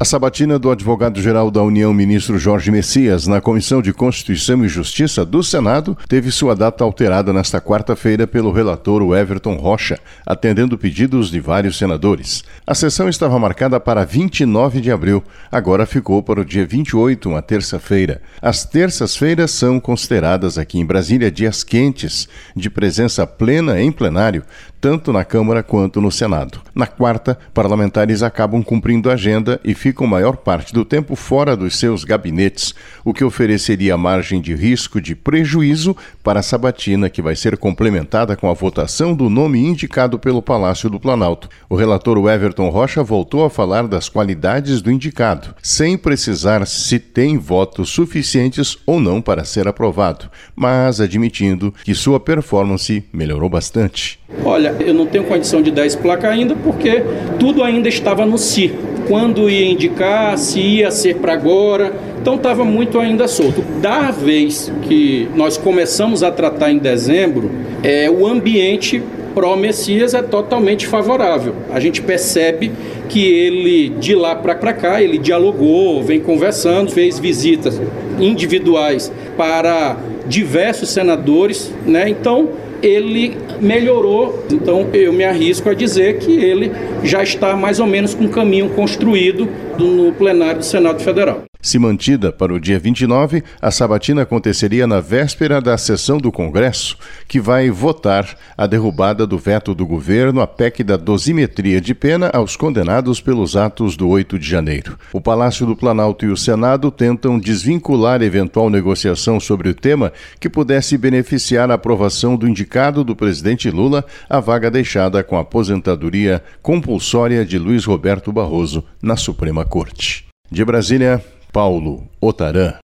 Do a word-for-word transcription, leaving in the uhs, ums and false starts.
A sabatina do advogado-geral da União, ministro Jorge Messias, na Comissão de Constituição e Justiça do Senado, teve sua data alterada nesta quarta-feira pelo relator Everton Rocha, atendendo pedidos de vários senadores. A sessão estava marcada para vinte e nove de abril, agora ficou para o dia vinte e oito, uma terça-feira. As terças-feiras são consideradas aqui em Brasília dias quentes, de presença plena em plenário, tanto na Câmara quanto no Senado. Na quarta, parlamentares acabam cumprindo a agenda e ficam maior parte do tempo fora dos seus gabinetes, o que ofereceria margem de risco de prejuízo para a sabatina, que vai ser complementada com a votação do nome indicado pelo Palácio do Planalto. O relator Everton Rocha voltou a falar das qualidades do indicado, sem precisar se tem votos suficientes ou não para ser aprovado, mas admitindo que sua performance melhorou bastante. Olha, eu não tenho condição de dar esse placar ainda porque tudo ainda estava no si. Quando ia indicar, se ia ser para agora, então estava muito ainda solto. Da vez que nós começamos a tratar em dezembro, é, o ambiente pró-Messias é totalmente favorável. A gente percebe que ele, de lá para cá, ele dialogou, vem conversando, fez visitas individuais para diversos senadores, né? Então, ele melhorou, então eu me arrisco a dizer que ele já está mais ou menos com um caminho construído no plenário do Senado Federal. Se mantida para o dia vinte e nove, a sabatina aconteceria na véspera da sessão do Congresso, que vai votar a derrubada do veto do governo à P E C da dosimetria de pena aos condenados pelos atos do oito de janeiro. O Palácio do Planalto e o Senado tentam desvincular eventual negociação sobre o tema que pudesse beneficiar a aprovação do indicado do presidente Lula à vaga deixada com a aposentadoria compulsória de Luiz Roberto Barroso na Suprema Corte. De Brasília, Paulo Otarã.